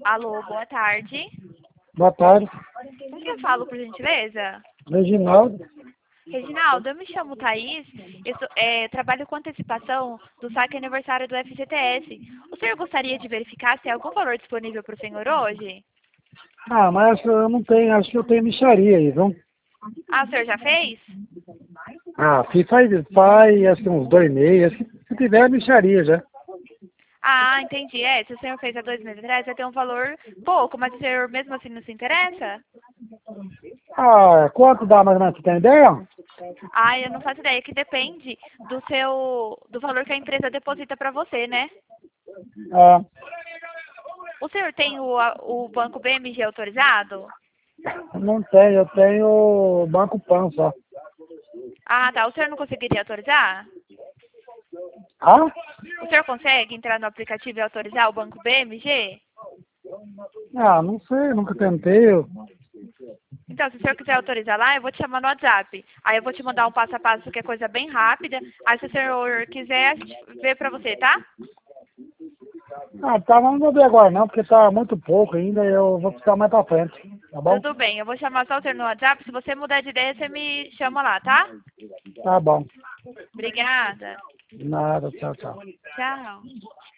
Alô, boa tarde. Boa tarde, Com quem eu falo, por gentileza? Reginaldo. Reginaldo, eu me chamo Thaís, trabalho com antecipação do saque aniversário do FGTS. O senhor gostaria de verificar se tem algum valor disponível para o senhor hoje? Ah, mas eu não tenho, acho que eu tenho mixaria aí, viu? Ah, o senhor já fez? Ah, faz acho que uns 2 meses, se tiver mixaria já. Ah, entendi. Se o senhor fez há 2 meses atrás, vai ter um valor pouco, mas o senhor mesmo assim não se interessa? Ah, quanto dá mais ou menos, você tem ideia? Ah, eu não faço ideia, que depende do valor que a empresa deposita para você, né? Ah, O senhor tem o banco BMG autorizado? não tenho, eu tenho Banco Pan só. Ah, tá. O senhor não conseguiria autorizar? Ah? O senhor consegue entrar no aplicativo e autorizar o banco BMG? Ah, não sei, nunca tentei. Então, se o senhor quiser autorizar lá, eu vou te chamar no WhatsApp. Aí eu vou te mandar um passo a passo, que é coisa bem rápida. Aí se o senhor quiser, a gente vê pra você, tá? Ah, tá, mas não vou ver agora não, porque tá muito pouco ainda, eu vou ficar mais pra frente, tá bom? Tudo bem, eu vou chamar só o senhor no WhatsApp. Se você mudar de ideia, você me chama lá, tá? Tá bom. Obrigada. Nada, tchau, tchau. Tchau.